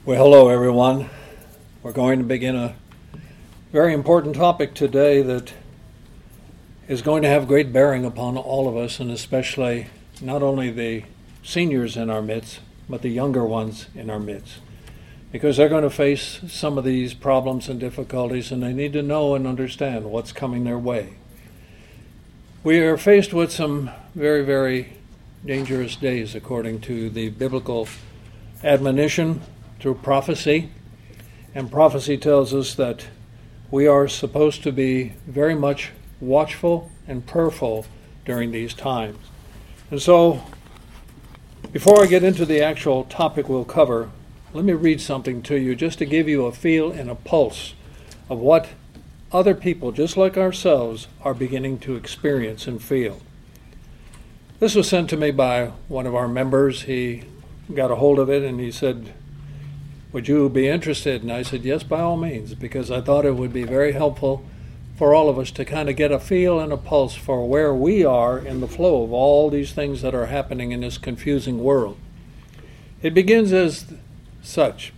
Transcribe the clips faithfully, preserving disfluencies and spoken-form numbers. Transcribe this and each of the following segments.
Well, hello everyone. We're going to begin a very important topic today that is going to have great bearing upon all of us, and especially not only the seniors in our midst, but the younger ones in our midst. Because they're going to face some of these problems and difficulties, and they need to know and understand what's coming their way. We are faced with some very, very dangerous days according to the biblical admonition through prophecy. And prophecy tells us that we are supposed to be very much watchful and prayerful during these times. And so, before I get into the actual topic we'll cover, let me read something to you just to give you a feel and a pulse of what other people, just like ourselves, are beginning to experience and feel. This was sent to me by one of our members. He got a hold of it and he said, "Would you be interested?" And I said, "Yes, by all means," because I thought it would be very helpful for all of us to kind of get a feel and a pulse for where we are in the flow of all these things that are happening in this confusing world. It begins as such.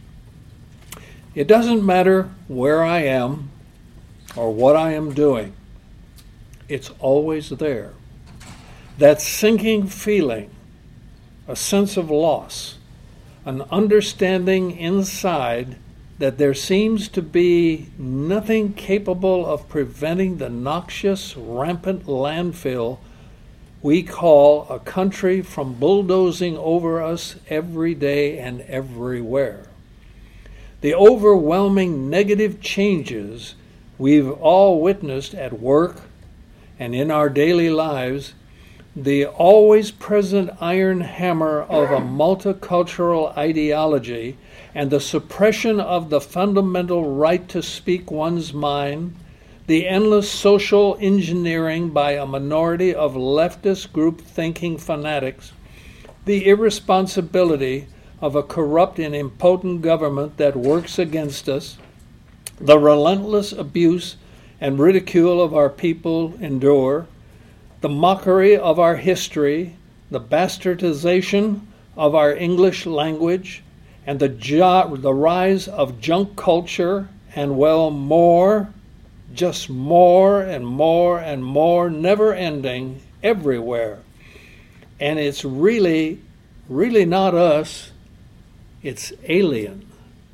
It doesn't matter where I am or what I am doing. It's always there. That sinking feeling, a sense of loss, an understanding inside that there seems to be nothing capable of preventing the noxious, rampant landfill we call a country from bulldozing over us every day and everywhere. The overwhelming negative changes we've all witnessed at work and in our daily lives, the always present iron hammer of a multicultural ideology and the suppression of the fundamental right to speak one's mind, the endless social engineering by a minority of leftist group-thinking fanatics, the irresponsibility of a corrupt and impotent government that works against us, the relentless abuse and ridicule of our people endure, the mockery of our history, the bastardization of our English language, and the, jo- the rise of junk culture, and well, more, just more and more and more, never ending, everywhere. And it's really, really not us, it's alien.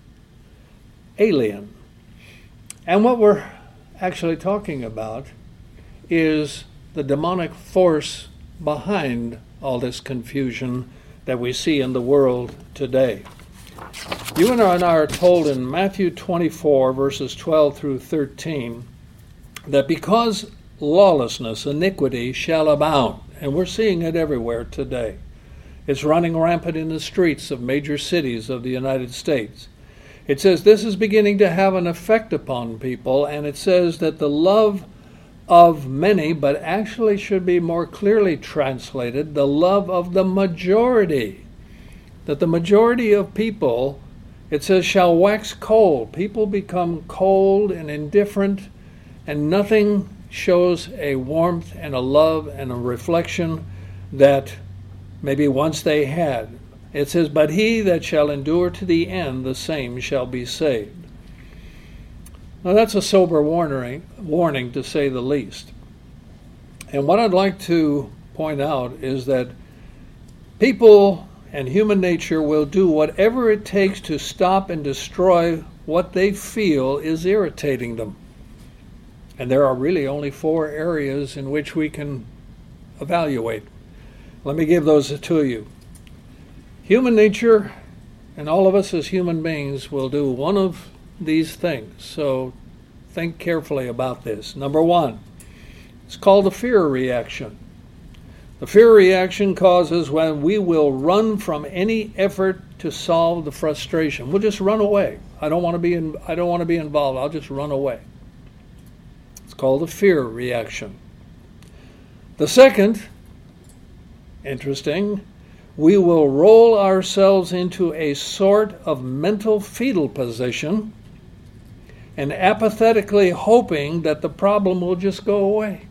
Alien. And what we're actually talking about is the demonic force behind all this confusion that we see in the world today. You and I are told in Matthew twenty-four, verses twelve through thirteen, that because lawlessness, iniquity shall abound, and we're seeing it everywhere today. It's running rampant in the streets of major cities of the United States. It says this is beginning to have an effect upon people, and it says that the love of many, but actually should be more clearly translated, the love of the majority. That the majority of people, it says, shall wax cold. People become cold and indifferent, and nothing shows a warmth and a love and a reflection that maybe once they had. It says, but he that shall endure to the end, the same shall be saved. Now that's a sober warning, warning to say the least. And what I'd like to point out is that people and human nature will do whatever it takes to stop and destroy what they feel is irritating them. And there are really only four areas in which we can evaluate. Let me give those to you. Human nature, and all of us as human beings, will do one of these things. So think carefully about this. Number one, it's called the fear reaction. The fear reaction causes when we will run from any effort to solve the frustration. We'll just run away. I don't want to be in, I don't want to be involved. I'll just run away. It's called the fear reaction. The second, interesting, we will roll ourselves into a sort of mental fetal position and apathetically hoping that the problem will just go away.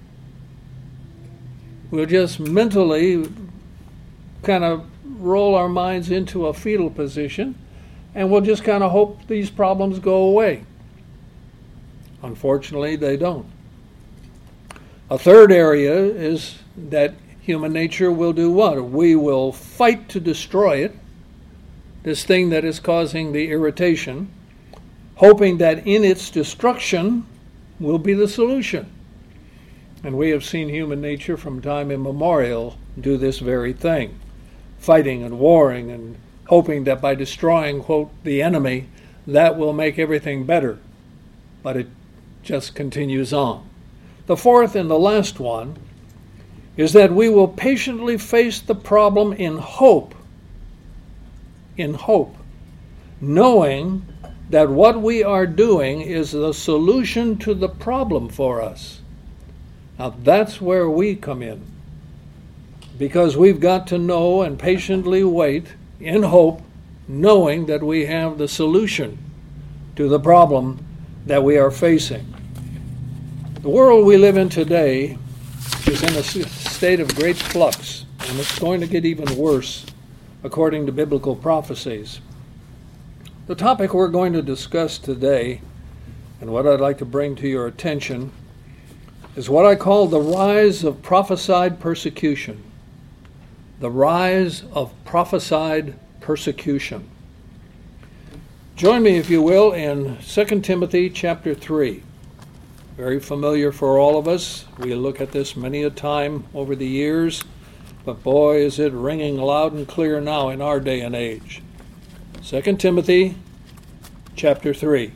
We'll just mentally kind of roll our minds into a fetal position and we'll just kind of hope these problems go away. Unfortunately, they don't. A third area is that human nature will do what? We will fight to destroy it, this thing that is causing the irritation, hoping that in its destruction will be the solution. And we have seen human nature from time immemorial do this very thing, fighting and warring and hoping that by destroying, quote, the enemy, that will make everything better. But it just continues on. The fourth and the last one is that we will patiently face the problem in hope, in hope, knowing that what we are doing is the solution to the problem for us. Now that's where we come in, because we've got to know and patiently wait in hope, knowing that we have the solution to the problem that we are facing. The world we live in today is in a state of great flux, and it's going to get even worse according to biblical prophecies. The topic we're going to discuss today, and what I'd like to bring to your attention, is what I call the rise of prophesied persecution. The rise of prophesied persecution. Join me, if you will, in Second Timothy chapter three. Very familiar for all of us. We look at this many a time over the years, but boy, is it ringing loud and clear now in our day and age. Second Timothy chapter three.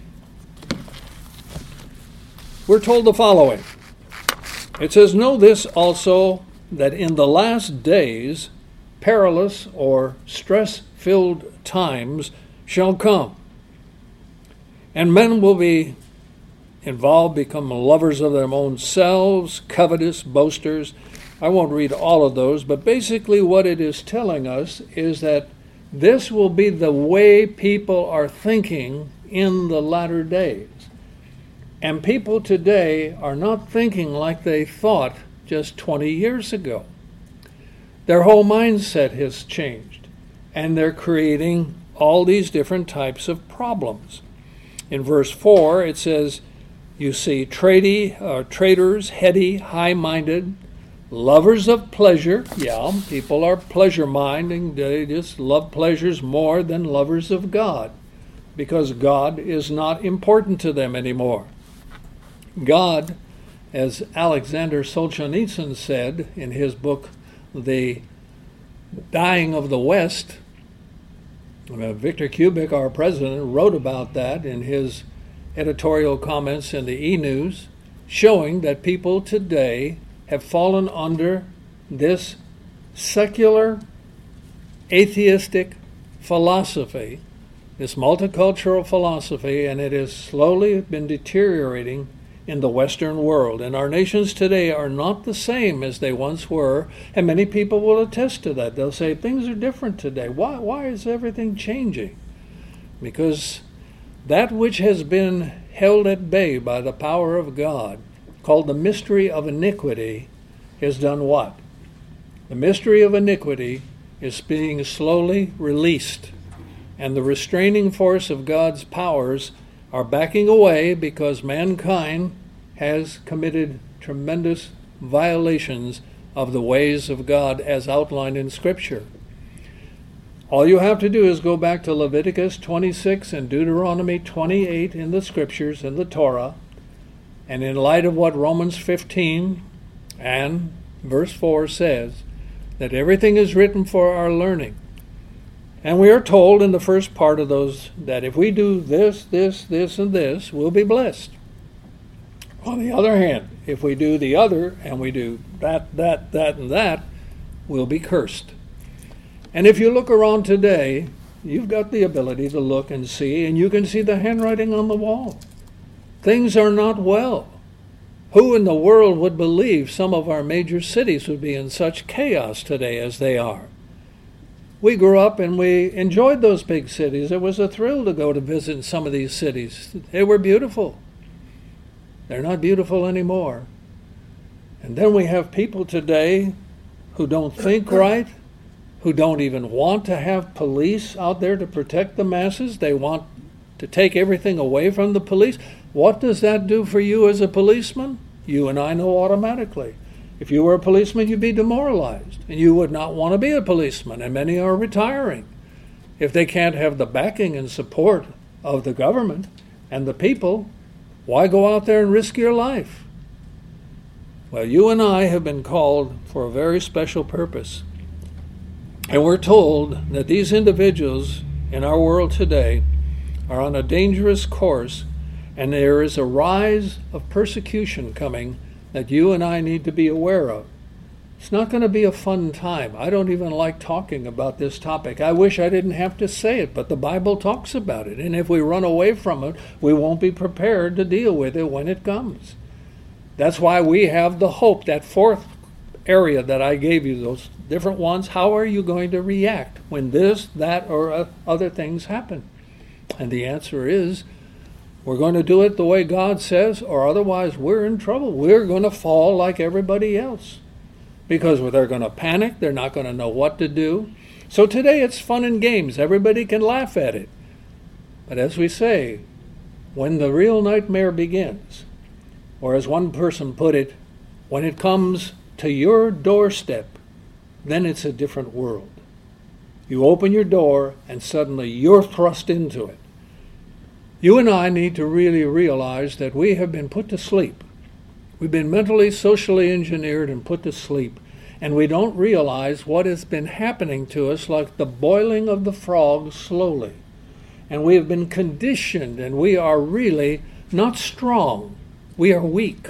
We're told the following. It says, "Know this also, that in the last days perilous or stress-filled times shall come, and men will be involved, become lovers of their own selves, covetous, boasters." I won't read all of those, but basically what it is telling us is that this will be the way people are thinking in the latter days. And people today are not thinking like they thought just twenty years ago. Their whole mindset has changed, and they're creating all these different types of problems. In verse four, it says, you see trady, uh, traitors, heady, high-minded, lovers of pleasure. Yeah, people are pleasure-minded. They just love pleasures more than lovers of God, because God is not important to them anymore. God, as Alexander Solzhenitsyn said in his book, The Dying of the West, Victor Kubik, our president, wrote about that in his editorial comments in the E-News, showing that people today have fallen under this secular, atheistic philosophy, this multicultural philosophy, and it has slowly been deteriorating in the Western world. And our nations today are not the same as they once were, and many people will attest to that. They'll say, things are different today. Why, why is everything changing? Because that which has been held at bay by the power of God, called the mystery of iniquity, has done what? The mystery of iniquity is being slowly released, and the restraining force of God's powers are backing away because mankind has committed tremendous violations of the ways of God as outlined in Scripture. All you have to do is go back to Leviticus twenty-six and Deuteronomy twenty-eight in the Scriptures, in the Torah, and in light of what Romans fifteen and verse four says, that everything is written for our learning. And we are told in the first part of those that if we do this, this, this, and this, we'll be blessed. On the other hand, if we do the other, and we do that, that, that, and that, we'll be cursed. And if you look around today, you've got the ability to look and see, and you can see the handwriting on the wall. Things are not well. Who in the world would believe some of our major cities would be in such chaos today as they are? We grew up and we enjoyed those big cities. It was a thrill to go to visit some of these cities. They were beautiful. They're not beautiful anymore. And then we have people today who don't think right, who don't even want to have police out there to protect the masses. They want to take everything away from the police. What does that do for you as a policeman? You and I know automatically. If you were a policeman, you'd be demoralized, and you would not want to be a policeman, and many are retiring. If they can't have the backing and support of the government and the people, why go out there and risk your life? Well, you and I have been called for a very special purpose. And we're told that these individuals in our world today are on a dangerous course, and there is a rise of persecution coming that you and I need to be aware of. It's not going to be a fun time. I don't even like talking about this topic. I wish I didn't have to say it, but the Bible talks about it. And if we run away from it, we won't be prepared to deal with it when it comes. That's why we have the hope, that fourth area that I gave you, those different ones. How are you going to react when this, that, or other things happen? And the answer is, we're going to do it the way God says, or otherwise we're in trouble. We're going to fall like everybody else. Because they're going to panic, they're not going to know what to do. So today it's fun and games. Everybody can laugh at it. But as we say, when the real nightmare begins, or as one person put it, when it comes to your doorstep, then it's a different world. You open your door and suddenly you're thrust into it. You and I need to really realize that we have been put to sleep. We've been mentally, socially engineered and put to sleep. And we don't realize what has been happening to us like the boiling of the frog slowly. And we have been conditioned, and we are really not strong. We are weak.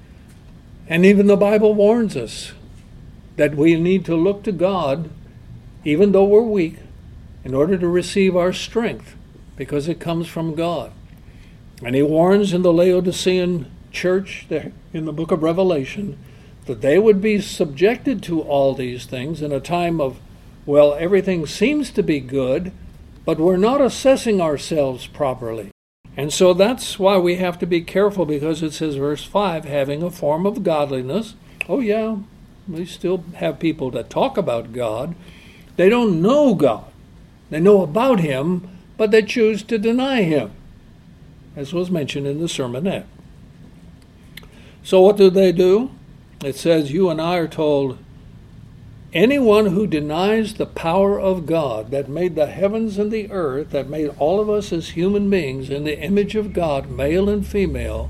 And even the Bible warns us that we need to look to God, even though we're weak, in order to receive our strength, because it comes from God. And he warns in the Laodicean church there in the book of Revelation that they would be subjected to all these things in a time of, well, everything seems to be good, but we're not assessing ourselves properly. And so that's why we have to be careful, because it says, verse five, having a form of godliness. Oh yeah, we still have people that talk about God. They don't know God. They know about him, but they choose to deny him, as was mentioned in the sermonette. So what do they do? It says, you and I are told, anyone who denies the power of God that made the heavens and the earth, that made all of us as human beings in the image of God, male and female,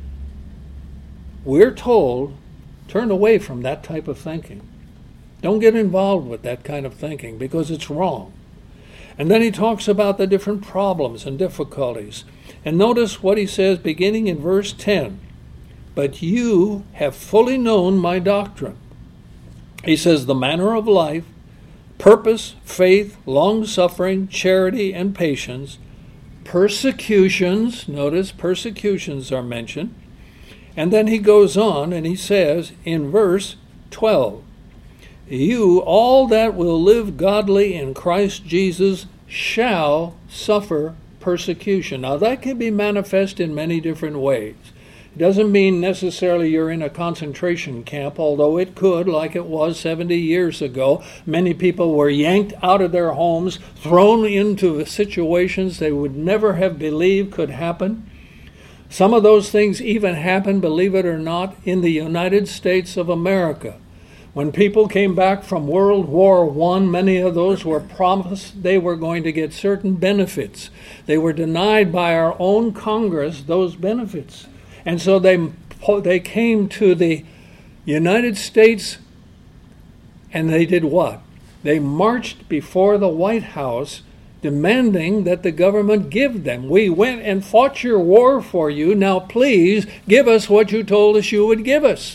we're told, turn away from that type of thinking. Don't get involved with that kind of thinking, because it's wrong. And then he talks about the different problems and difficulties. And notice what he says beginning in verse ten. But you have fully known my doctrine. He says the manner of life, purpose, faith, long-suffering, charity, and patience, persecutions. Notice persecutions are mentioned. And then he goes on and he says in verse twelve, you, all that will live godly in Christ Jesus, shall suffer persecution. Now that can be manifest in many different ways. It doesn't mean necessarily you're in a concentration camp, although it could, like it was seventy years ago. Many people were yanked out of their homes, thrown into situations they would never have believed could happen. Some of those things even happened, believe it or not, in the United States of America. When people came back from World War One, many of those were promised they were going to get certain benefits. They were denied by our own Congress those benefits. And so they they came to the United States, and they did what? They marched before the White House demanding that the government give them. We went and fought your war for you. Now please give us what you told us you would give us.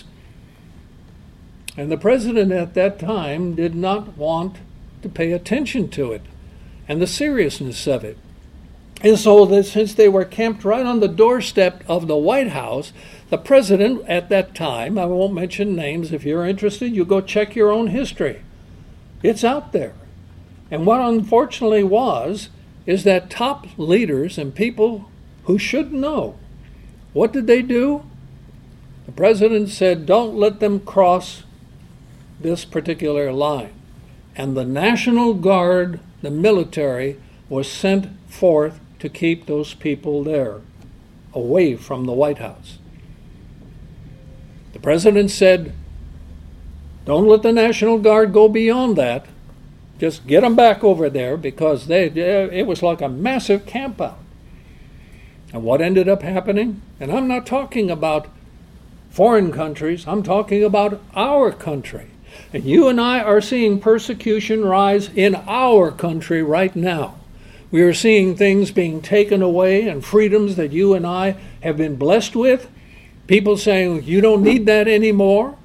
And the president at that time did not want to pay attention to it and the seriousness of it. And so that since they were camped right on the doorstep of the White House, the president at that time, I won't mention names, if you're interested, you go check your own history. It's out there. And what unfortunately was, is that top leaders and people who should know, what did they do? The president said, don't let them cross this particular line. and the National Guard, the military, was sent forth to keep those people there, away from the White House. The president said, don't let the National Guard go beyond that. Just get them back over there, because they, it was like a massive campout. And what ended up happening? And I'm not talking about foreign countries, I'm talking about our country. And you and I are seeing persecution rise in our country right now. We are seeing things being taken away and freedoms that you and I have been blessed with. People saying, you don't need that anymore.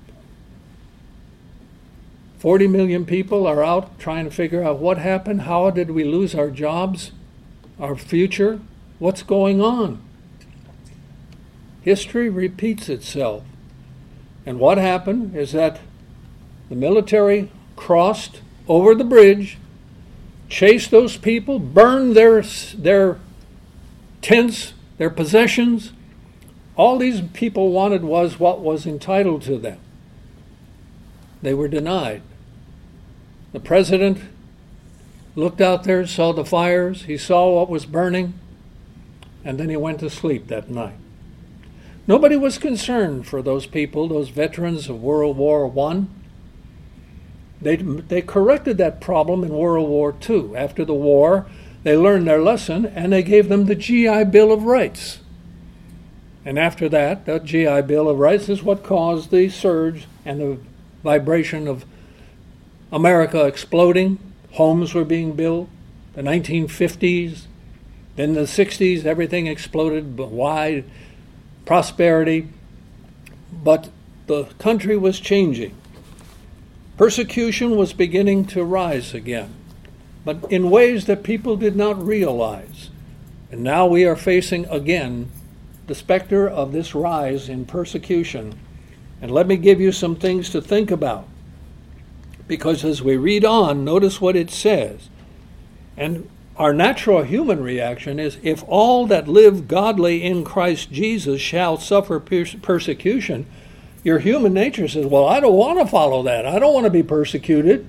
forty million people are out trying to figure out what happened. How did we lose our jobs, our future? What's going on? History repeats itself. And what happened is that the military crossed over the bridge, chased those people, burned their, their tents, their possessions. All these people wanted was what was entitled to them. They were denied. The president looked out there, saw the fires, he saw what was burning, and then he went to sleep that night. Nobody was concerned for those people, those veterans of World War One. They, they corrected that problem in World War Two. After the war, they learned their lesson, and they gave them the G I Bill of Rights. And after that, that G I Bill of Rights is what caused the surge and the vibration of America exploding. Homes were being built. The nineteen fifties, then the sixties, everything exploded, but wide prosperity. But the country was changing. Persecution was beginning to rise again, but in ways that people did not realize. And now we are facing again the specter of this rise in persecution. And let me give you some things to think about. Because as we read on, notice what it says. And our natural human reaction is, if all that live godly in Christ Jesus shall suffer perse- persecution, your human nature says, well, I don't want to follow that. I don't want to be persecuted.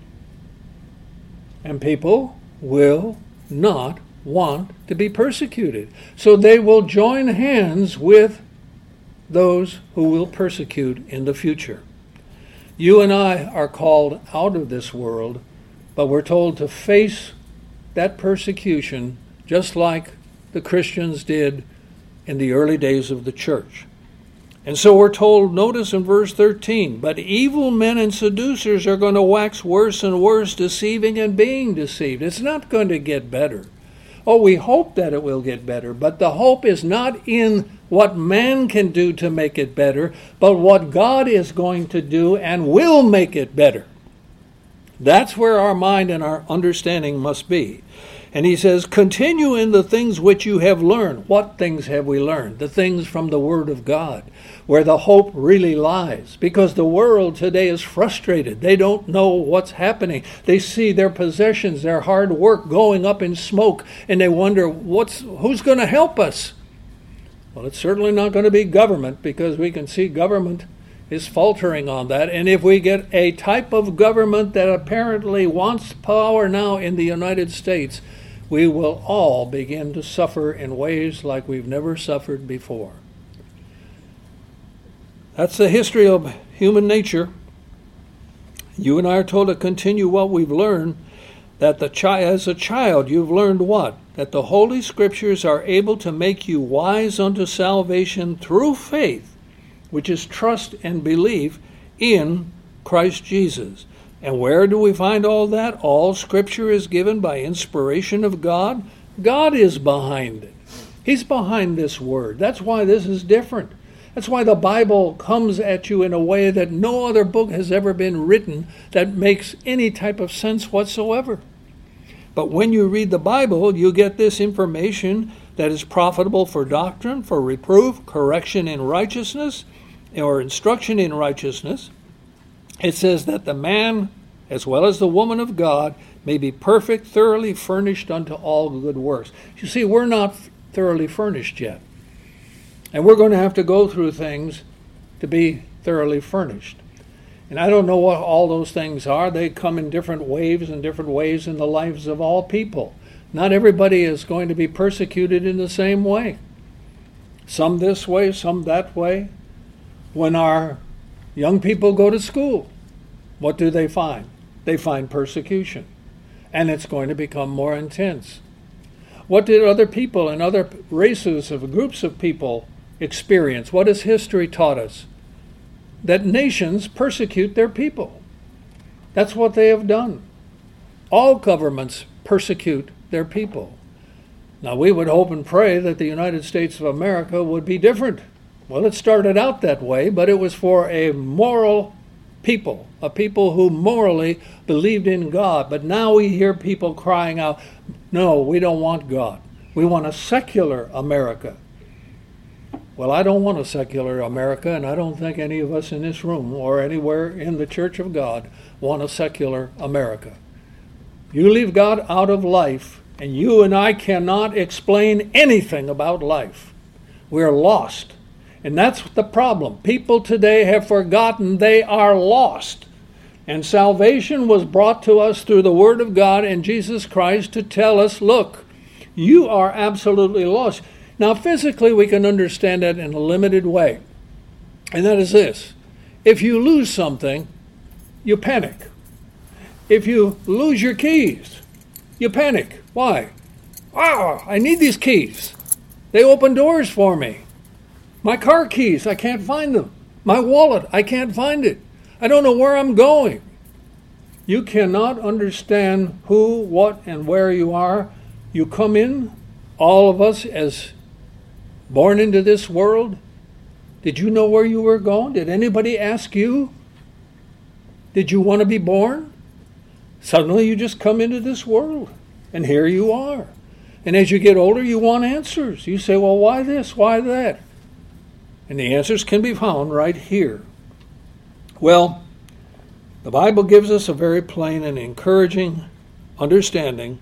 And people will not want to be persecuted. So they will join hands with those who will persecute in the future. You and I are called out of this world, but we're told to face that persecution just like the Christians did in the early days of the church. And so we're told, notice in verse thirteen, but evil men and seducers are going to wax worse and worse, deceiving and being deceived. It's not going to get better. Oh, we hope that it will get better, but the hope is not in what man can do to make it better, but what God is going to do and will make it better. That's where our mind and our understanding must be. And he says, continue in the things which you have learned. What things have we learned? The things from the Word of God, where the hope really lies. Because the world today is frustrated. They don't know what's happening. They see their possessions, their hard work going up in smoke, and they wonder, what's who's going to help us? Well, it's certainly not going to be government, because we can see government is faltering on that. And if we get a type of government that apparently wants power now in the United States, we will all begin to suffer in ways like we've never suffered before. That's the history of human nature. You and I are told to continue what we've learned, that the chi- as a child you've learned what? That the Holy Scriptures are able to make you wise unto salvation through faith, which is trust and belief in Christ Jesus. And where do we find all that? All Scripture is given by inspiration of God. God is behind it. He's behind this word. That's why this is different. That's why the Bible comes at you in a way that no other book has ever been written that makes any type of sense whatsoever. But when you read the Bible, you get this information that is profitable for doctrine, for reproof, correction in righteousness, or instruction in righteousness. It says that the man, as well as the woman of God, may be perfect, thoroughly furnished unto all good works. You see, we're not thoroughly furnished yet. And we're going to have to go through things to be thoroughly furnished. And I don't know what all those things are. They come in different waves and different ways in the lives of all people. Not everybody is going to be persecuted in the same way. Some this way, some that way. When our young people go to school, what do they find? They find persecution. And it's going to become more intense. What did other people and other races of groups of people experience? What has history taught us? That nations persecute their people. That's what they have done. All governments persecute their people. Now, we would hope and pray that the United States of America would be different. Well, it started out that way, but it was for a moral people, a people who morally believed in God. But now we hear people crying out, no, we don't want God. We want a secular America. Well, I don't want a secular America, and I don't think any of us in this room or anywhere in the Church of God want a secular America. You leave God out of life, and you and I cannot explain anything about life. We're lost. And that's the problem. People today have forgotten they are lost. And salvation was brought to us through the Word of God and Jesus Christ to tell us, look, you are absolutely lost. Now, physically, we can understand that in a limited way. And that is this. If you lose something, you panic. If you lose your keys, you panic. Why? Ah, I need these keys. They open doors for me. My car keys, I can't find them. My wallet, I can't find it. I don't know where I'm going. You cannot understand who, what, and where you are. You come in, all of us as born into this world. Did you know where you were going? Did anybody ask you? Did you want to be born? Suddenly you just come into this world, and here you are. And as you get older, you want answers. You say, well, why this? Why that? And the answers can be found right here. Well, the Bible gives us a very plain and encouraging understanding.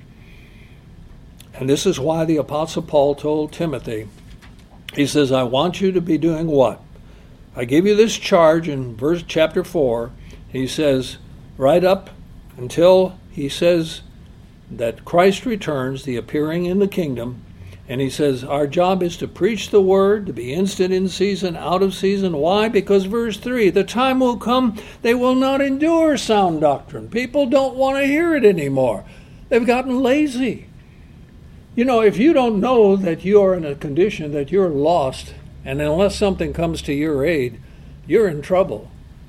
And this is why the Apostle Paul told Timothy, he says, I want you to be doing what? I give you this charge in verse chapter four. He says, right up until he says that Christ returns, the appearing in the kingdom. And he says, our job is to preach the word, to be instant in season, out of season. Why? Because verse three, the time will come, they will not endure sound doctrine. People don't want to hear it anymore. They've gotten lazy. You know, if you don't know that you are in a condition that you're lost, and unless something comes to your aid, you're in trouble.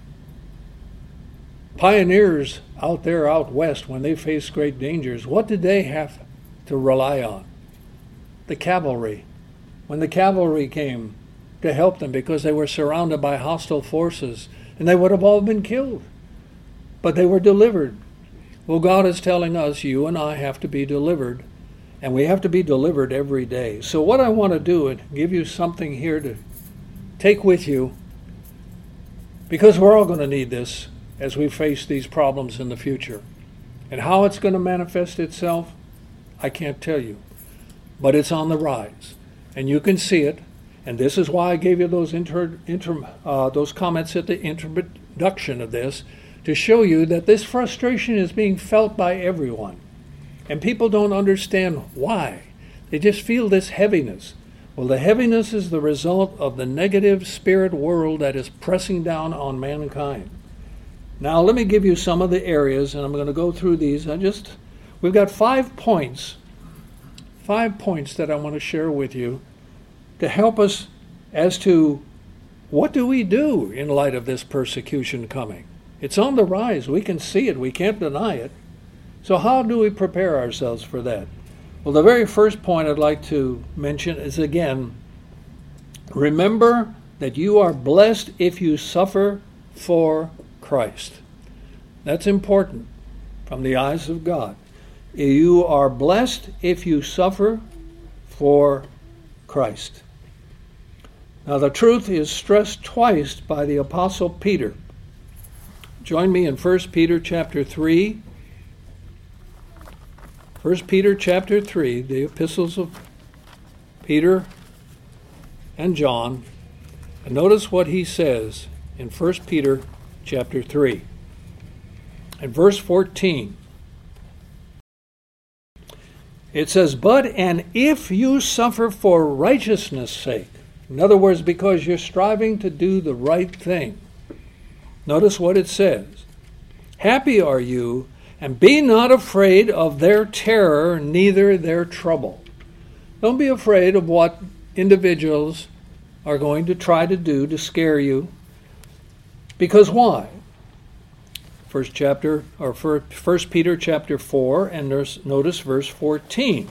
Pioneers out there out west, when they faced great dangers, what did they have to rely on? The cavalry. When the cavalry came to help them because they were surrounded by hostile forces, and they would have all been killed. But they were delivered. Well, God is telling us, you and I have to be delivered. And we have to be delivered every day. So what I want to do is give you something here to take with you, because we're all going to need this as we face these problems in the future. And how it's going to manifest itself, I can't tell you. But it's on the rise. And you can see it. And this is why I gave you those, inter, inter, uh, those comments at the introduction of this, to show you that this frustration is being felt by everyone. And people don't understand why. They just feel this heaviness. Well, the heaviness is the result of the negative spirit world that is pressing down on mankind. Now, let me give you some of the areas, and I'm going to go through these. I just, we've got five points, five points that I want to share with you to help us as to what do we do in light of this persecution coming. It's on the rise. We can see it. We can't deny it. So how do we prepare ourselves for that? Well, the very first point I'd like to mention is, again, remember that you are blessed if you suffer for Christ. That's important from the eyes of God. You are blessed if you suffer for Christ. Now, the truth is stressed twice by the Apostle Peter. Join me in First Peter chapter three. First Peter chapter three, the epistles of Peter and John. And notice what he says in First Peter chapter three. And verse fourteen. It says, "But and if you suffer for righteousness' sake," in other words, because you're striving to do the right thing. Notice what it says. "Happy are you, and be not afraid of their terror, neither their trouble." Don't be afraid of what individuals are going to try to do to scare you. Because why? First chapter, or First Peter chapter four, and notice verse fourteen.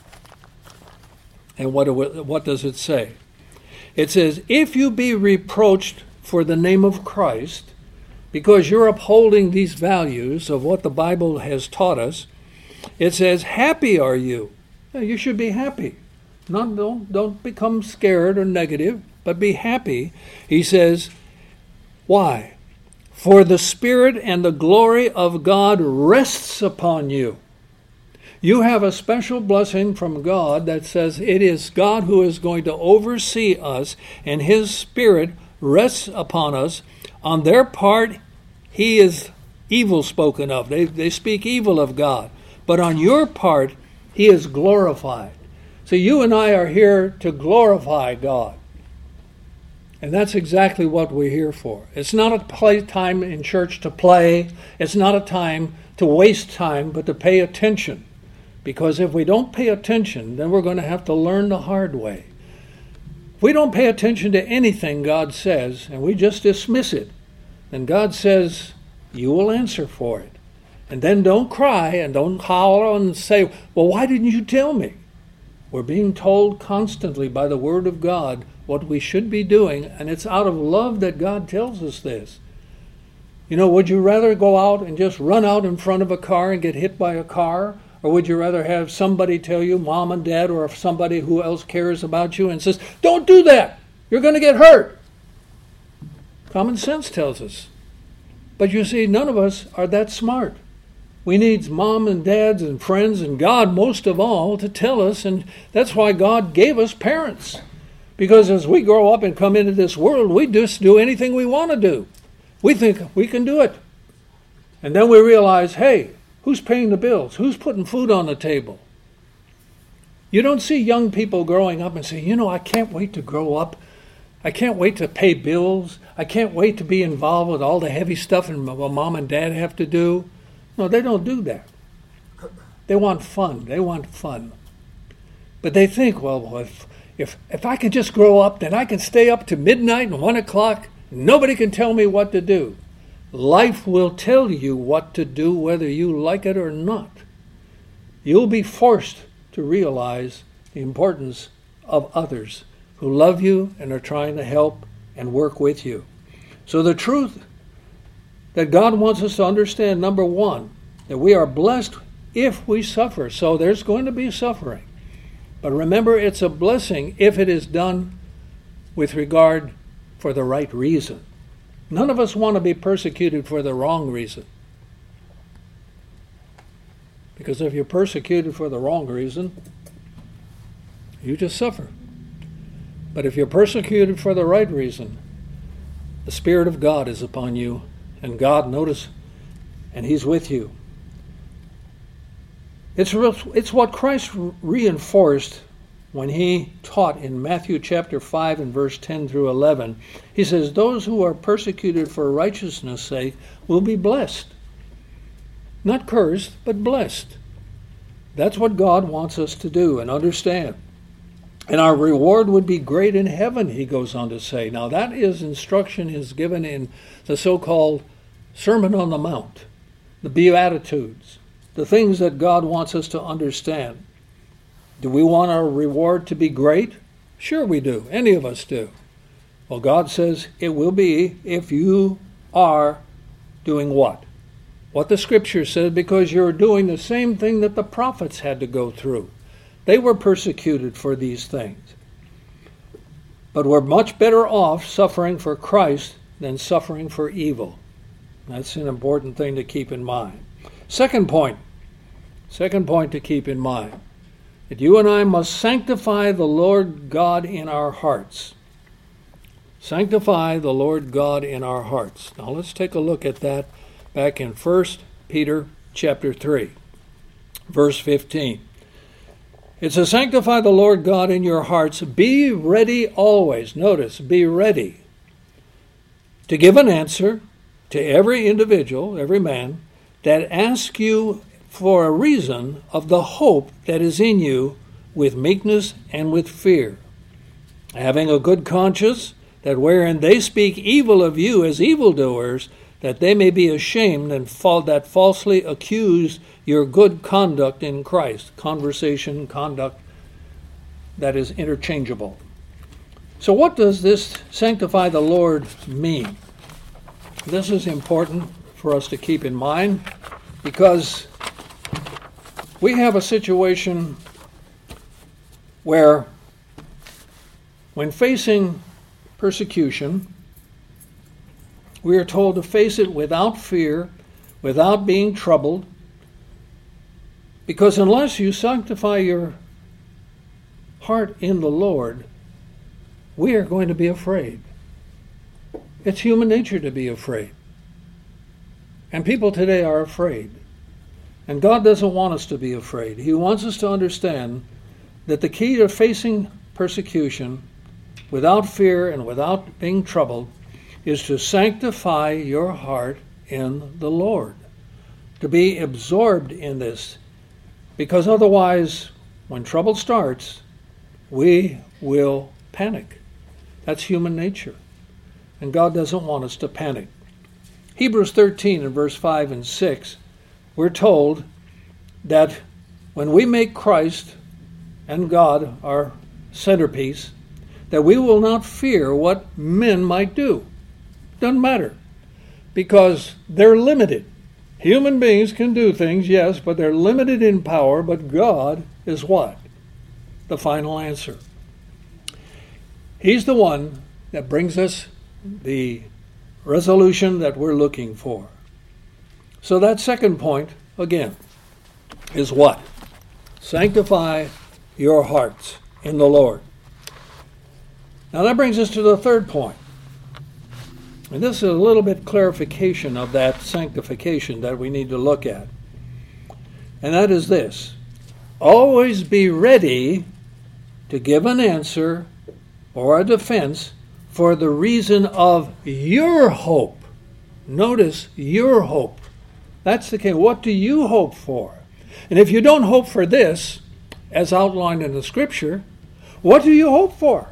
And what, what does it say? It says, "If you be reproached for the name of Christ," because you're upholding these values of what the Bible has taught us, it says, "Happy are you." Now, you should be happy. Not, don't, don't become scared or negative, but be happy. He says, why? "For the Spirit and the glory of God rests upon you." You have a special blessing from God that says it is God who is going to oversee us, and His Spirit rests upon us. On their part, He is evil spoken of. They, they speak evil of God. But on your part, He is glorified. So you and I are here to glorify God. And that's exactly what we're here for. It's not a play time in church to play. It's not a time to waste time, but to pay attention. Because if we don't pay attention, then we're going to have to learn the hard way. If we don't pay attention to anything God says, and we just dismiss it, then God says, you will answer for it. And then don't cry and don't holler and say, well, why didn't you tell me? We're being told constantly by the Word of God what we should be doing, and it's out of love that God tells us this. You know, would you rather go out and just run out in front of a car and get hit by a car? Or would you rather have somebody tell you, mom and dad, or somebody who else cares about you and says, don't do that, you're going to get hurt? Common sense tells us. But you see, none of us are that smart. We need mom and dads and friends and God most of all to tell us, and that's why God gave us parents. Because as we grow up and come into this world, we just do anything we want to do. We think we can do it. And then we realize, hey, who's paying the bills? Who's putting food on the table? You don't see young people growing up and say, you know, I can't wait to grow up. I can't wait to pay bills. I can't wait to be involved with all the heavy stuff and what mom and dad have to do. No, they don't do that. They want fun. They want fun. But they think, well, if if if I can just grow up, then I can stay up to midnight and one o'clock. Nobody can tell me what to do. Life will tell you what to do whether you like it or not. You'll be forced to realize the importance of others who love you and are trying to help and work with you. So the truth that God wants us to understand, number one, that we are blessed if we suffer. So there's going to be suffering. But remember, it's a blessing if it is done with regard for the right reason. None of us want to be persecuted for the wrong reason. Because if you're persecuted for the wrong reason, you just suffer. But if you're persecuted for the right reason, the Spirit of God is upon you, and God, notice, and He's with you. It's, real, it's what Christ reinforced when He taught in Matthew chapter five and verse ten through eleven. He says, those who are persecuted for righteousness' sake will be blessed. Not cursed, but blessed. That's what God wants us to do and understand. And our reward would be great in heaven, he goes on to say. Now that is instruction is given in the so-called Sermon on the Mount, the Beatitudes, the things that God wants us to understand. Do we want our reward to be great? Sure we do. Any of us do. Well, God says it will be if you are doing what? What the Scripture says, because you're doing the same thing that the prophets had to go through. They were persecuted for these things. But we're much better off suffering for Christ than suffering for evil. That's an important thing to keep in mind. Second point. Second point to keep in mind. That you and I must sanctify the Lord God in our hearts. Sanctify the Lord God in our hearts. Now let's take a look at that back in First Peter chapter three, verse fifteen. It says, sanctify the Lord God in your hearts. Be ready always. Notice, be ready to give an answer to every individual, every man, that asks you for a reason of the hope that is in you with meekness and with fear, having a good conscience, that wherein they speak evil of you as evildoers, that they may be ashamed and fall, that falsely accuse your good conduct in Christ. Conversation, conduct, that is interchangeable. So what does this sanctify the Lord mean? This is important for us to keep in mind, because we have a situation where when facing persecution, we are told to face it without fear, without being troubled, because unless you sanctify your heart in the Lord, we are going to be afraid. It's human nature to be afraid. And people today are afraid. And God doesn't want us to be afraid. He wants us to understand that the key to facing persecution without fear and without being troubled is to sanctify your heart in the Lord, to be absorbed in this, because otherwise, when trouble starts, we will panic. That's human nature, and God doesn't want us to panic. Hebrews thirteen and verse five and six, we're told that when we make Christ and God our centerpiece, that we will not fear what men might do. Doesn't matter, because they're limited. Human beings can do things, yes, but they're limited in power, but God is what? The final answer. He's the one that brings us the resolution that we're looking for. So that second point, again, is what? Sanctify your hearts in the Lord. Now that brings us to the third point. And this is a little bit clarification of that sanctification that we need to look at. And that is this. Always be ready to give an answer or a defense for the reason of your hope. Notice, your hope. That's the key. What do you hope for? And if you don't hope for this, as outlined in the Scripture, what do you hope for?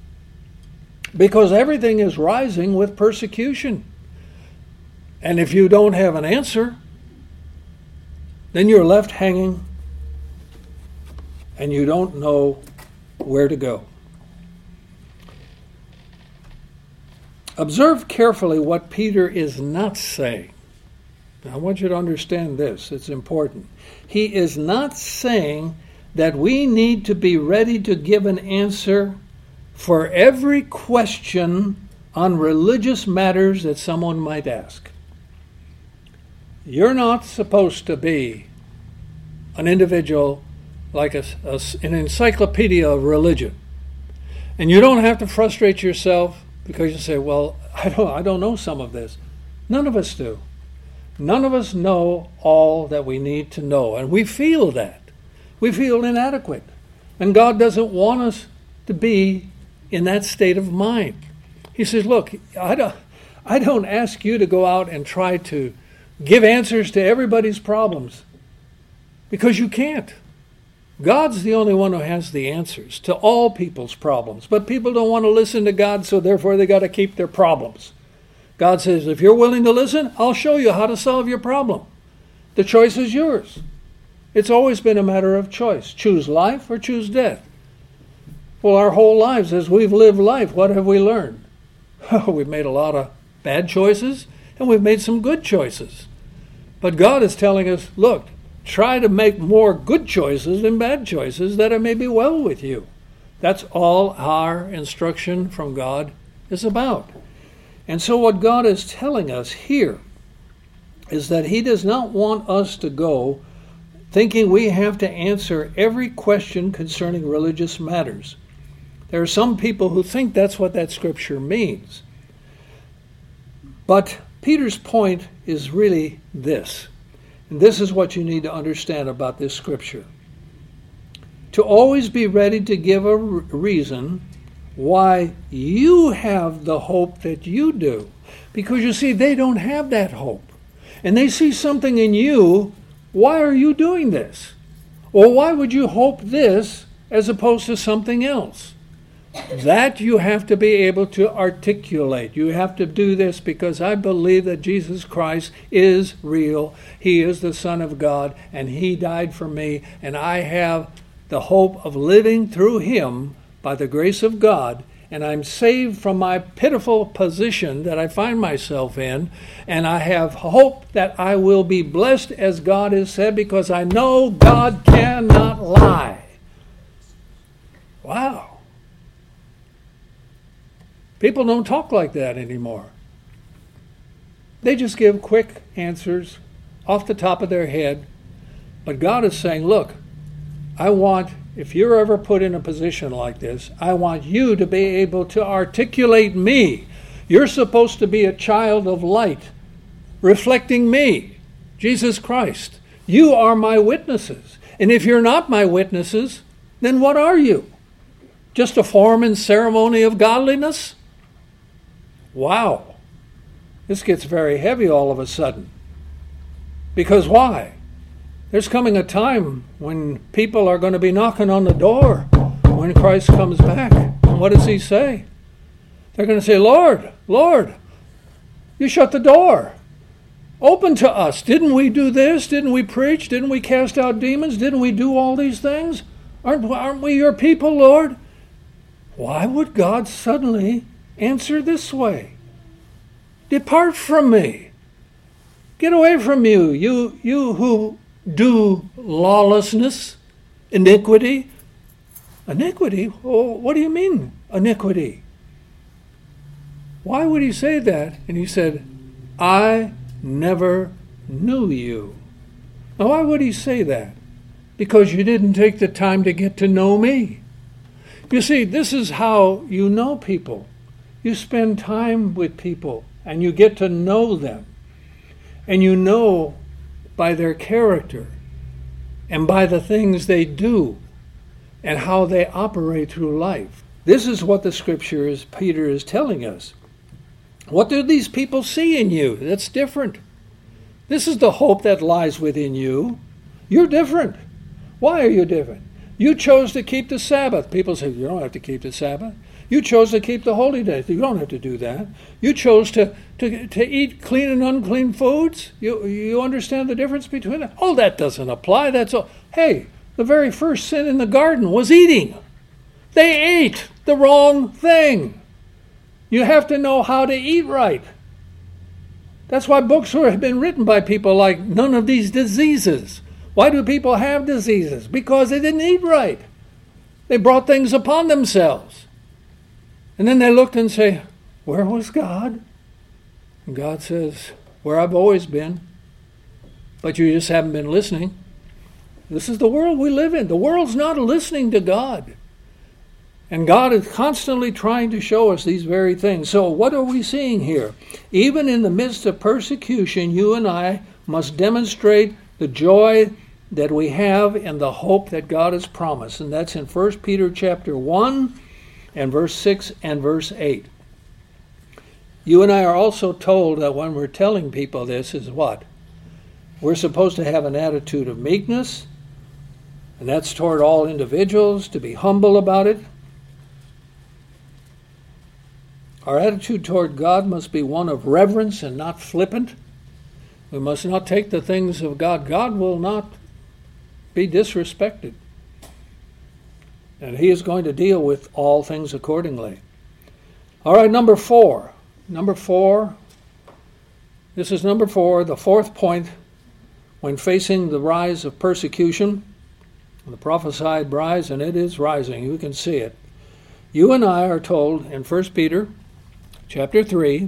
Because everything is rising with persecution. And if you don't have an answer, then you're left hanging and you don't know where to go. Observe carefully what Peter is not saying. Now, I want you to understand this. It's important. He is not saying that we need to be ready to give an answer for every question on religious matters that someone might ask. You're not supposed to be an individual like a, a, an encyclopedia of religion. And you don't have to frustrate yourself because you say, well, I don't, I don't know some of this. None of us do. None of us know all that we need to know. And we feel that. We feel inadequate. And God doesn't want us to be in that state of mind. He says, look, I don't, I don't ask you to go out and try to give answers to everybody's problems, because you can't. God's the only one who has the answers to all people's problems. But people don't want to listen to God, so therefore they got to keep their problems. God says, if you're willing to listen, I'll show you how to solve your problem. The choice is yours. It's always been a matter of choice. Choose life or choose death. Well, our whole lives, as we've lived life, what have we learned? Oh, we've made a lot of bad choices, and we've made some good choices. But God is telling us, look, try to make more good choices than bad choices, that it may be well with you. That's all our instruction from God is about. And so what God is telling us here is that He does not want us to go thinking we have to answer every question concerning religious matters. There are some people who think that's what that scripture means. But Peter's point is really this. And this is what you need to understand about this scripture. To always be ready to give a reason why you have the hope that you do. Because you see, they don't have that hope. And they see something in you. Why are you doing this? Or why would you hope this as opposed to something else? That you have to be able to articulate. You have to do this because I believe that Jesus Christ is real. He is the Son of God, and He died for me, and I have the hope of living through Him by the grace of God, and I'm saved from my pitiful position that I find myself in, and I have hope that I will be blessed as God has said, because I know God cannot lie. Wow. People don't talk like that anymore. They just give quick answers off the top of their head. But God is saying, look, I want, if you're ever put in a position like this, I want you to be able to articulate me. You're supposed to be a child of light, reflecting me, Jesus Christ. You are my witnesses. And if you're not my witnesses, then what are you? Just a form and ceremony of godliness? Wow. This gets very heavy all of a sudden. Because why? There's coming a time when people are going to be knocking on the door when Christ comes back. And what does He say? They're going to say, Lord, Lord, you shut the door. Open to us. Didn't we do this? Didn't we preach? Didn't we cast out demons? Didn't we do all these things? Aren't, aren't we your people, Lord? Why would God suddenly answer this way? Depart from me. Get away from you, you, you who do lawlessness, iniquity. Iniquity? Oh, what do you mean, iniquity? Why would He say that? And He said, I never knew you. Now, why would He say that? Because you didn't take the time to get to know me. You see, this is how you know people. You spend time with people and you get to know them. And you know by their character and by the things they do and how they operate through life. This is what the scripture is, Peter is telling us. What do these people see in you that's different? This is the hope that lies within you. You're different. Why are you different? You chose to keep the Sabbath. People say, you don't have to keep the Sabbath. You chose to keep the holy days. You don't have to do that. You chose to, to, to eat clean and unclean foods. You, you understand the difference between that? Oh, that doesn't apply. That's all. Hey, the very first sin in the garden was eating. They ate the wrong thing. You have to know how to eat right. That's why books have been written by people like none of these diseases. Why do people have diseases? Because they didn't eat right. They brought things upon themselves. And then they looked and say, where was God? And God says, where I've always been. But you just haven't been listening. This is the world we live in. The world's not listening to God. And God is constantly trying to show us these very things. So what are we seeing here? Even in the midst of persecution, you and I must demonstrate the joy that we have in the hope that God has promised. And that's in First Peter chapter one and verse six and verse eight. You and I are also told that when we're telling people this is what? We're supposed to have an attitude of meekness, and that's toward all individuals, to be humble about it. Our attitude toward God must be one of reverence and not flippant. We must not take the things of God. God will not be disrespected. And He is going to deal with all things accordingly. All right, number four. Number four. This is number four, the fourth point when facing the rise of persecution, the prophesied rise, and it is rising. You can see it. You and I are told in First Peter chapter three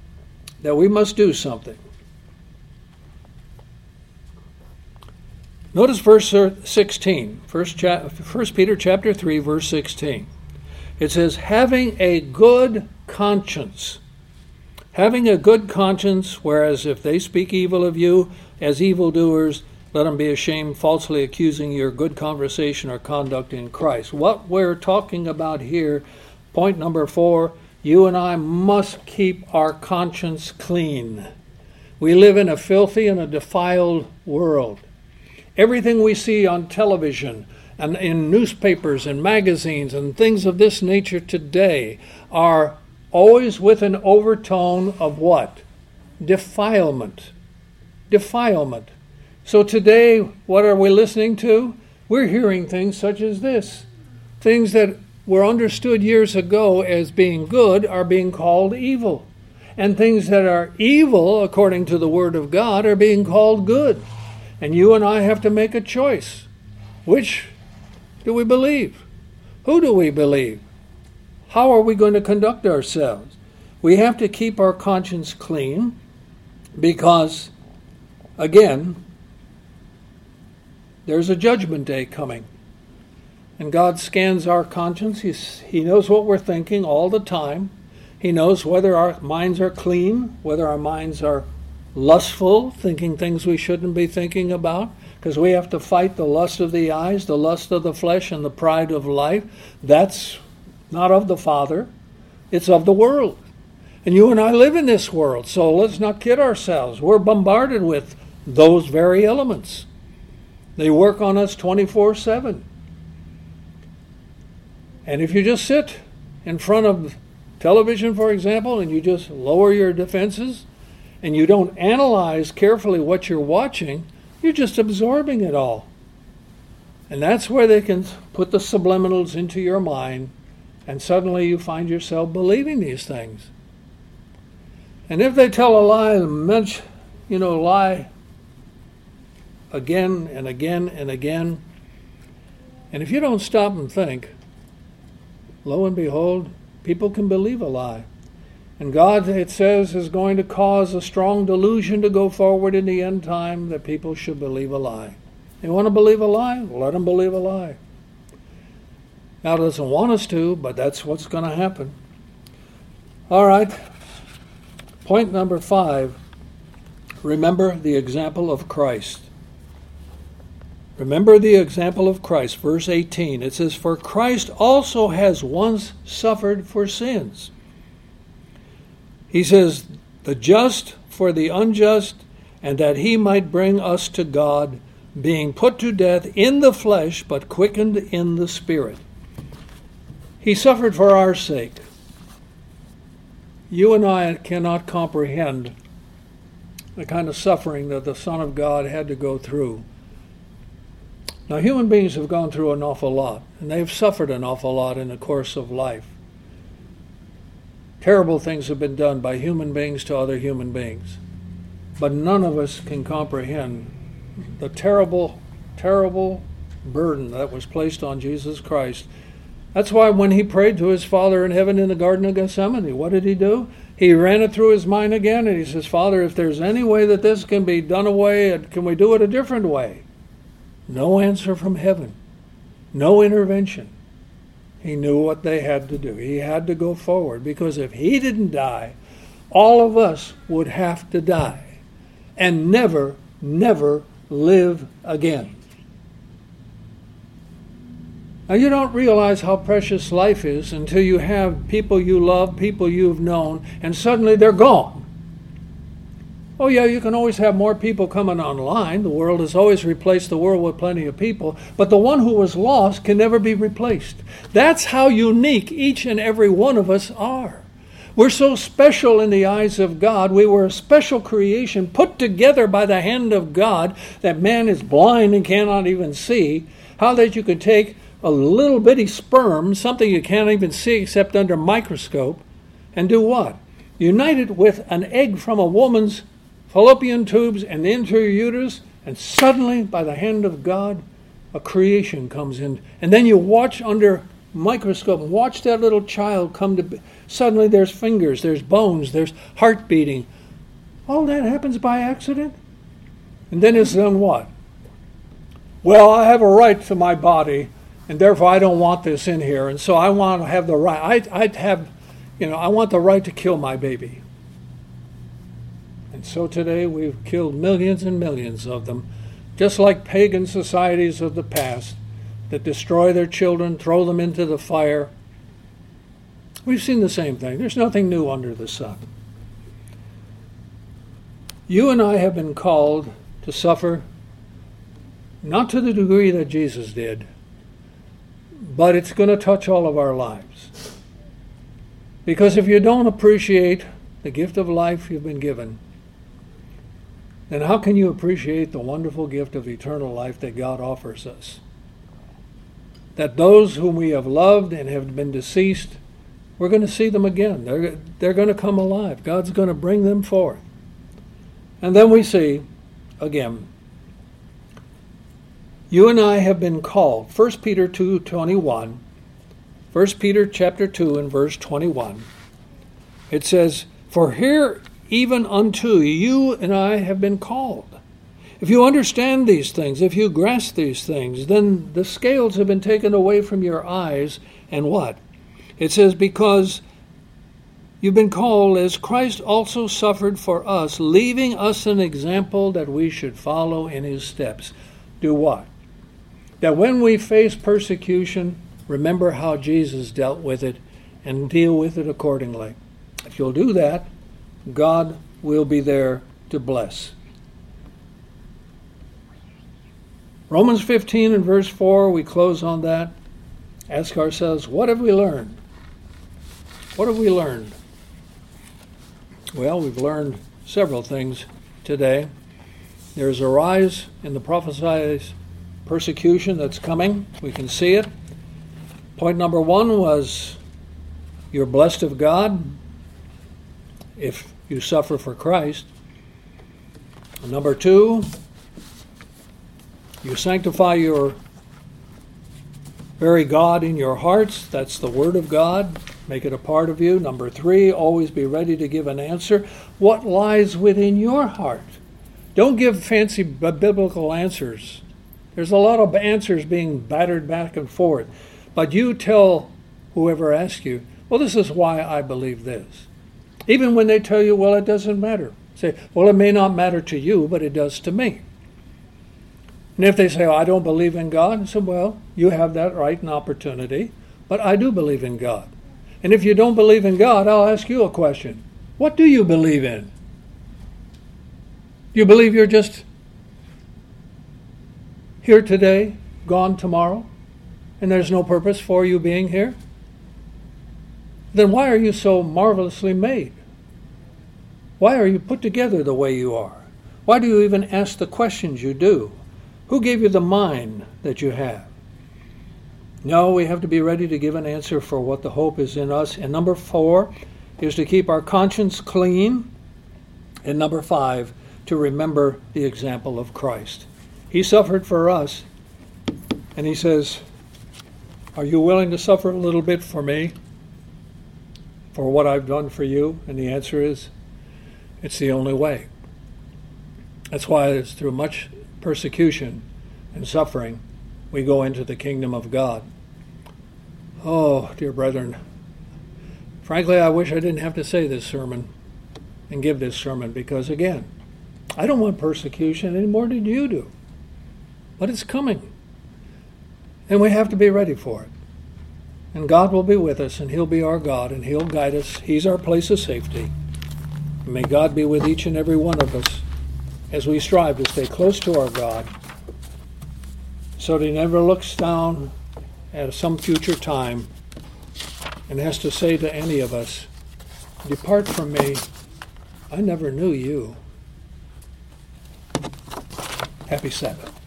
that we must do something. Notice verse sixteen, First Peter chapter three, verse sixteen. It says, having a good conscience. Having a good conscience, whereas if they speak evil of you as evildoers, let them be ashamed, falsely accusing your good conversation or conduct in Christ. What we're talking about here, point number four, you and I must keep our conscience clean. We live in a filthy and a defiled world. Everything we see on television and in newspapers and magazines and things of this nature today are always with an overtone of what? Defilement. Defilement. So today, what are we listening to? We're hearing things such as this. Things that were understood years ago as being good are being called evil. And things that are evil, according to the Word of God, are being called good. And you and I have to make a choice. Which do we believe? Who do we believe? How are we going to conduct ourselves? We have to keep our conscience clean because, again, there's a judgment day coming. And God scans our conscience. He's, he knows what we're thinking all the time. He knows whether our minds are clean, whether our minds are lustful, thinking things we shouldn't be thinking about, because we have to fight the lust of the eyes, the lust of the flesh, and the pride of life. That's not of the Father. It's of the world. And you and I live in this world, so let's not kid ourselves. We're bombarded with those very elements. They work on us twenty-four seven. And if you just sit in front of television, for example, and you just lower your defenses, and you don't analyze carefully what you're watching, you're just absorbing it all. And that's where they can put the subliminals into your mind, and suddenly you find yourself believing these things. And if they tell a lie, much, you know, lie again and again and again, and if you don't stop and think, lo and behold, people can believe a lie. And God, it says, is going to cause a strong delusion to go forward in the end time that people should believe a lie. They want to believe a lie? Let them believe a lie. God doesn't want us to, but that's what's going to happen. All right. Point number five. Remember the example of Christ. Remember the example of Christ. Verse eighteen. It says, for Christ also has once suffered for sins. He says, the just for the unjust, and that he might bring us to God, being put to death in the flesh, but quickened in the spirit. He suffered for our sake. You and I cannot comprehend the kind of suffering that the Son of God had to go through. Now, human beings have gone through an awful lot, and they've suffered an awful lot in the course of life. Terrible things have been done by human beings to other human beings. But none of us can comprehend the terrible, terrible burden that was placed on Jesus Christ. That's why when he prayed to his Father in heaven in the Garden of Gethsemane, what did he do? He ran it through his mind again, and he says, Father, if there's any way that this can be done away, can we do it a different way? No answer from heaven. No intervention. He knew what they had to do. He had to go forward, because if he didn't die, all of us would have to die and never, never live again. Now, you don't realize how precious life is until you have people you love, people you've known, and suddenly they're gone. Oh yeah, you can always have more people coming online. The world has always replaced the world with plenty of people. But the one who was lost can never be replaced. That's how unique each and every one of us are. We're so special in the eyes of God. We were a special creation put together by the hand of God that man is blind and cannot even see. How that you could take a little bitty sperm, something you can't even see except under a microscope, and do what? Unite it with an egg from a woman's fallopian tubes and into your uterus, and suddenly, by the hand of God, a creation comes in. And then you watch under microscope, watch that little child come to, suddenly there's fingers, there's bones, there's heart beating. All that happens by accident. And then it's done what? well, I have a right to my body, and therefore I don't want this in here, and so I want to have the right. I'd, I'd have, you know, I want the right to kill my baby. And so today we've killed millions and millions of them, just like pagan societies of the past that destroy their children, throw them into the fire. We've seen the same thing. There's nothing new under the sun. You and I have been called to suffer, not to the degree that Jesus did, but it's going to touch all of our lives. Because if you don't appreciate the gift of life you've been given, then how can you appreciate the wonderful gift of eternal life that God offers us? That those whom we have loved and have been deceased, we're going to see them again. They're, they're going to come alive. God's going to bring them forth. And then we see, again, you and I have been called. First Peter two twenty-one. First Peter chapter two and verse twenty-one. It says, "For here even unto you and I have been called." If you understand these things, if you grasp these things, then the scales have been taken away from your eyes. And what? It says, because you've been called as Christ also suffered for us, leaving us an example that we should follow in his steps. Do what? That when we face persecution, remember how Jesus dealt with it and deal with it accordingly. If you'll do that, God will be there to bless. Romans fifteen and verse four, we close on that. Ask ourselves, what have we learned? What have we learned? Well, we've learned several things today. There's a rise in the prophesied persecution that's coming. We can see it. Point number one was, you're blessed of God if you suffer for Christ. And number two, you sanctify your very God in your hearts. That's the Word of God. Make it a part of you. Number three, always be ready to give an answer. What lies within your heart? Don't give fancy biblical answers. There's a lot of answers being battered back and forth. But you tell whoever asks you, well, this is why I believe this. Even when they tell you, well, it doesn't matter. Say, well, it may not matter to you, but it does to me. And if they say, oh, I don't believe in God, I say, well, you have that right and opportunity, but I do believe in God. And if you don't believe in God, I'll ask you a question. What do you believe in? Do you believe you're just here today, gone tomorrow, and there's no purpose for you being here? Then why are you so marvelously made? Why are you put together the way you are? Why do you even ask the questions you do? Who gave you the mind that you have? No, we have to be ready to give an answer for what the hope is in us. And number four is to keep our conscience clean. And number five, to remember the example of Christ. He suffered for us. And he says, are you willing to suffer a little bit for me? For what I've done for you? And the answer is, it's the only way. That's why it's through much persecution and suffering we go into the kingdom of God. Oh, dear brethren, frankly, I wish I didn't have to say this sermon and give this sermon, because again, I don't want persecution any more than you do. But it's coming. And we have to be ready for it. And God will be with us, and he'll be our God, and he'll guide us. He's our place of safety. And may God be with each and every one of us as we strive to stay close to our God, so that he never looks down at some future time and has to say to any of us, depart from me, I never knew you. Happy Sabbath.